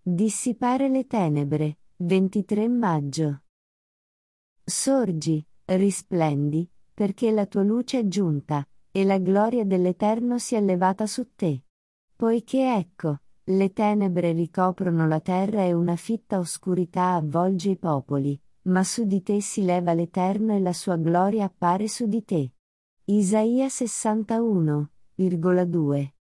Dissipare le tenebre, 23 maggio. Sorgi, risplendi, perché la tua luce è giunta, e la gloria dell'Eterno si è levata su te. Poiché ecco, le tenebre ricoprono la terra e una fitta oscurità avvolge i popoli, ma su di te si leva l'Eterno e la sua gloria appare su di te. Isaia 61,2.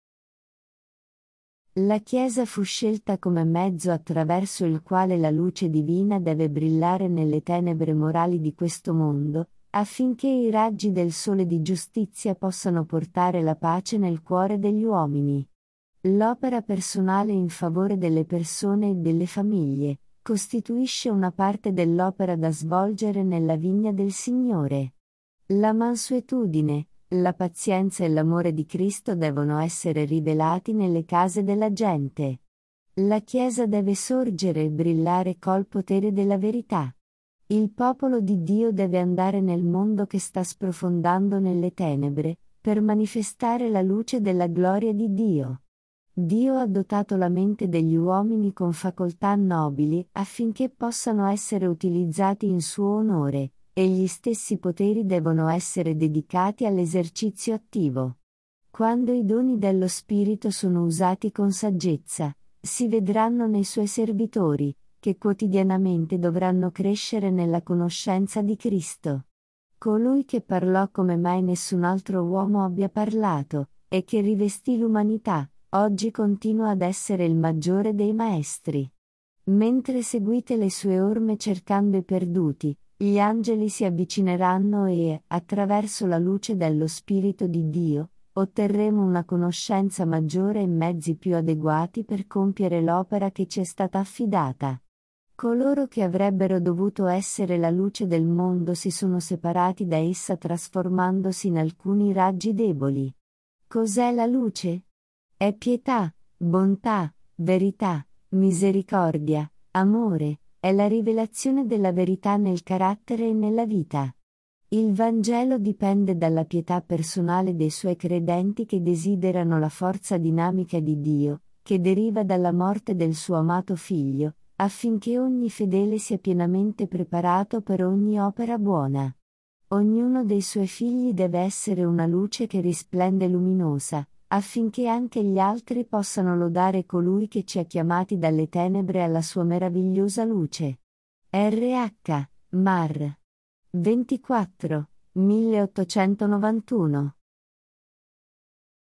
La Chiesa fu scelta come mezzo attraverso il quale la luce divina deve brillare nelle tenebre morali di questo mondo, affinché i raggi del sole di giustizia possano portare la pace nel cuore degli uomini. L'opera personale in favore delle persone e delle famiglie costituisce una parte dell'opera da svolgere nella vigna del Signore. La mansuetudine, la pazienza e l'amore di Cristo devono essere rivelati nelle case della gente. La Chiesa deve sorgere e brillare col potere della verità. Il popolo di Dio deve andare nel mondo che sta sprofondando nelle tenebre, per manifestare la luce della gloria di Dio. Dio ha dotato la mente degli uomini con facoltà nobili affinché possano essere utilizzati in suo onore, e gli stessi poteri devono essere dedicati all'esercizio attivo. Quando i doni dello Spirito sono usati con saggezza, si vedranno nei suoi servitori, che quotidianamente dovranno crescere nella conoscenza di Cristo. Colui che parlò come mai nessun altro uomo abbia parlato, e che rivestì l'umanità, oggi continua ad essere il maggiore dei maestri. Mentre seguite le sue orme cercando i perduti, gli angeli si avvicineranno e, attraverso la luce dello Spirito di Dio, otterremo una conoscenza maggiore e mezzi più adeguati per compiere l'opera che ci è stata affidata. Coloro che avrebbero dovuto essere la luce del mondo si sono separati da essa trasformandosi in alcuni raggi deboli. Cos'è la luce? È pietà, bontà, verità, misericordia, amore, è la rivelazione della verità nel carattere e nella vita. Il Vangelo dipende dalla pietà personale dei suoi credenti che desiderano la forza dinamica di Dio, che deriva dalla morte del suo amato Figlio, affinché ogni fedele sia pienamente preparato per ogni opera buona. Ognuno dei suoi figli deve essere una luce che risplende luminosa, affinché anche gli altri possano lodare colui che ci ha chiamati dalle tenebre alla sua meravigliosa luce. RH, Mar. 24, 1891